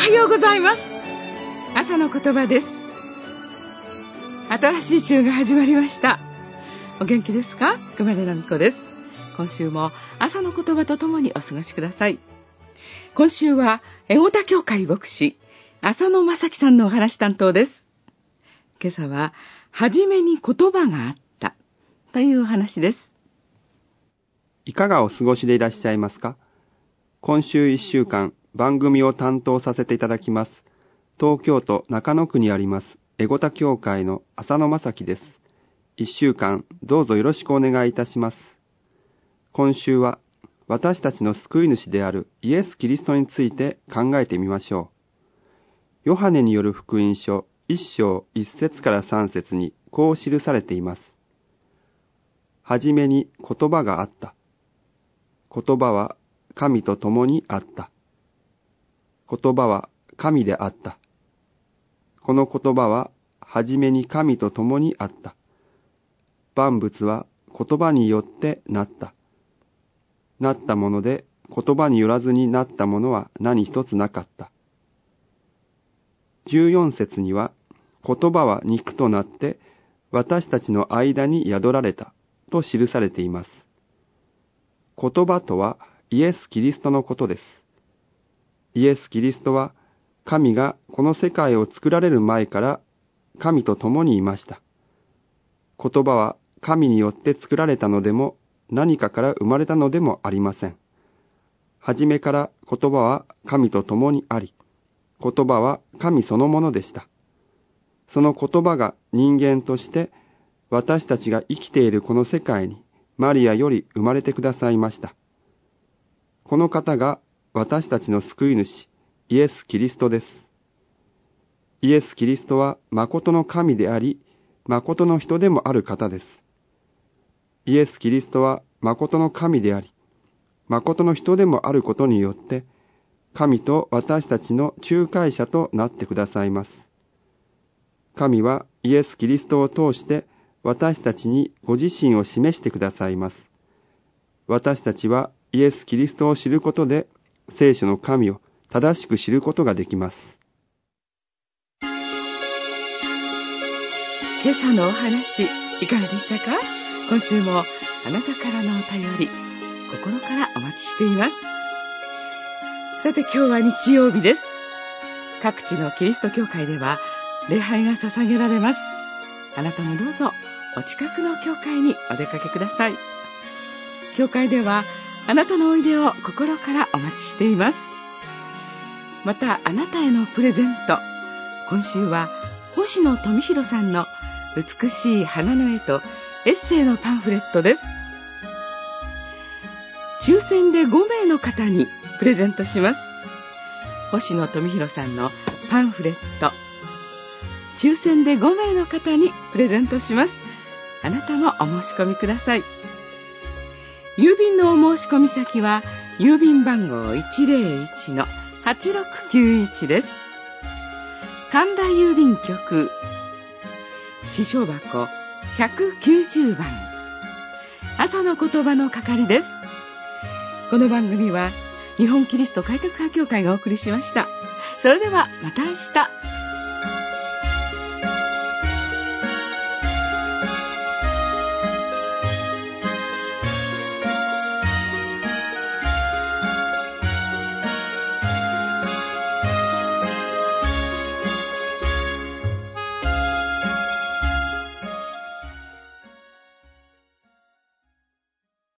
はようございます。朝の言葉です。新しい週が始まりました。お元気ですか？熊根奈美子です。今週も朝の言葉とともにお過ごしください。今週は江古田教会牧師浅野正樹さんのお話担当です。今朝ははじめに言葉があったというお話です。 いかがお過ごしでいらっしゃいますか？今週1週間番組を担当させていただきます。東京都中野区にあります江古田教会の浅野正樹です。1週間どうぞよろしくお願いいたします。今週は私たちの救い主であるイエス・キリストについて考えてみましょう。ヨハネによる福音書1章1節から3節にこう記されています。はじめに言葉があった。言葉は神と共にあった。言葉は神であった。この言葉ははじめに神と共にあった。万物は言葉によってなった。なったもので言葉によらずになったものは何一つなかった。14節には言葉は肉となって私たちの間に宿られたと記されています。言葉とはイエス・キリストのことです。イエス・キリストは神がこの世界を作られる前から神と共にいました。言葉は神によって作られたのでも何かから生まれたのでもありません。はじめから言葉は神と共にあり、言葉は神そのものでした。その言葉が人間として私たちが生きているこの世界にマリアより生まれてくださいました。この方が私たちの救い主、イエス・キリストです。イエス・キリストは誠の神であり、誠の人でもある方です。イエス・キリストは誠の神であり、誠の人でもあることによって、神と私たちの仲介者となってくださいます。神はイエス・キリストを通して私たちにご自身を示してくださいます。私たちはイエス・キリストを知ることで、聖書の神を正しく知ることができます。 今朝のお話、いかがでしたか？今週もあなたからのお便り、心からお待ちしています。さて今日は日曜日です。各地のキリスト教会では礼拝が捧げられます。あなたもどうぞお近くの教会にお出かけください。教会ではあなたのおいでを心からお待ちしています。またあなたへのプレゼント、今週は星野富弘さんの美しい花の絵とエッセイのパンフレットです。抽選で5名の方にプレゼントします。星野富弘さんのパンフレット、抽選で5名の方にプレゼントします。あなたもお申し込みください。郵便のお申し込み先は郵便番号 101-8691 です。神田郵便局支所箱190番、朝の言葉の係です。この番組は日本キリスト開拓派教会がお送りしました。それではまた明日。